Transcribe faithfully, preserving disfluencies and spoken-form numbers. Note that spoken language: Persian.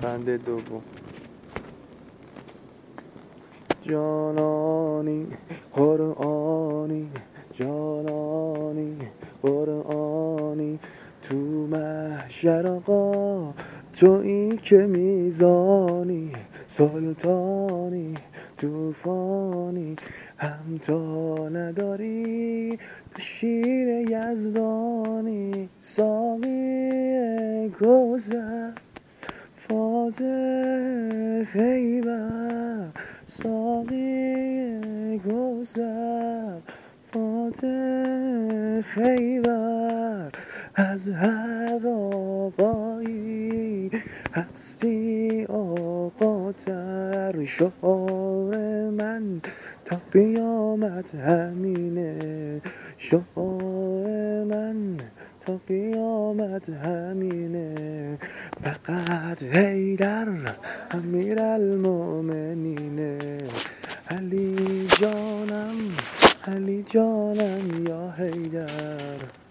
بند دوم. جانانی قرآنی، جانانی قرآنی، تو محشر آقا تویی که میزانی، سلطانی توفانی، همتا نداری شیر یزدانی، ساقی کوثر فاتح خیبر، ساقی کوثر فاتح خیبر، از هر آقایی هستی آقاتر، شعار من تا قیامت همینه، شعار من تا قیامت همینه، فقط حیدر امیرالمومنینه، علی جانم علی جانم یا حیدر.